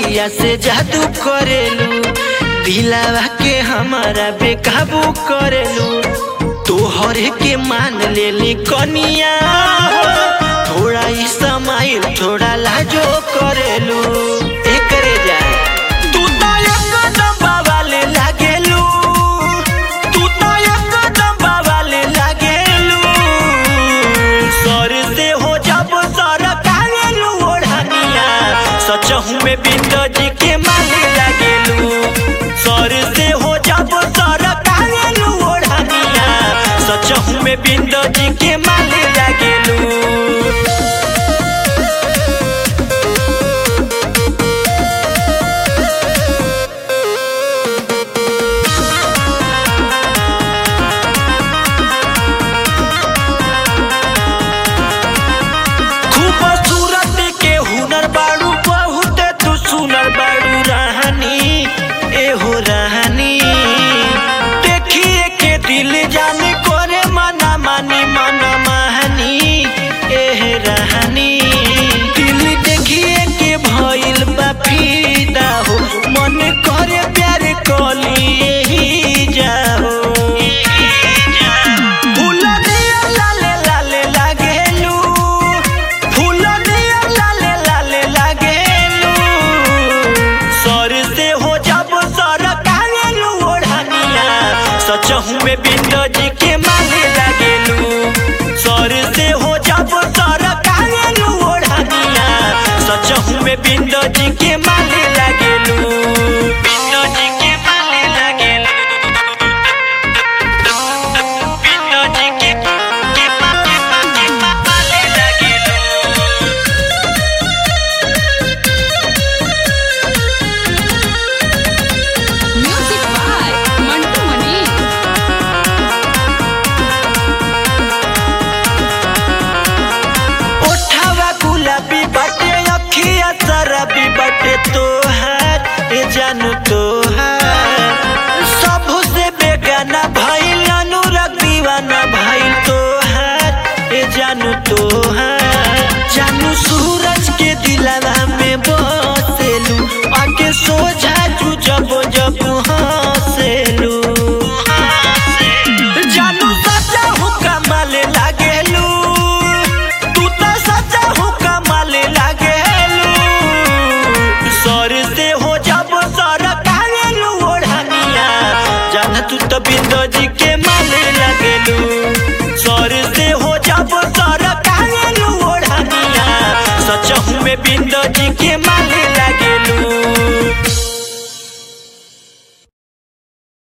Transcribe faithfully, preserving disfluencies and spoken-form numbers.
अखिया से जादू करेलू, दिलावा के हमारा बेकाबू करेलू। तोहर के मान लेली कनिया, थोड़ा ही समय थोड़ा लाजो करेलू। एकरे जा तू तो एकदम बवाले लागेलू, तू तो एकदम बवाले लागेलू। सर से हो जब सर कालेलू ओढ़निया, सचहू में बिंदो जी के माले लागेलू। सर से हो जब सर कालेलू ओढ़निया, सचहू में बिंदो जी के माले लागेलू। दिल जाने करे मना मानी मना मानी एह रहनी। दिल देखिए के भइल बा फिदा हो, मन करे प्यार कली जाओ। फूलनिया लाले लाले लागेलू, फूलनिया लाले लाले लागेलू। सर से हो जब सर कालेलू ओढ़निया, सचहू में बिंदो जी के माले लागेलू। सर से हो जब सर कालेलू ओढ़निया, सचहू में बिंदो जी के माले लागेलू। बिंदो जी के माले लागेलू, बिंदो जी के के माले माले लागेलू। Music by Mantu Mani. गुलाबी बाटे अखिया शराबी बाटे तोहार, ए जानू तोहार। सबू से बेगाना भइल अनुराग दीवाना भइल तोहार, ए जानू तोहार। जानू सूरज के दिलवा में बसेलू, आके सोझा जू जब जब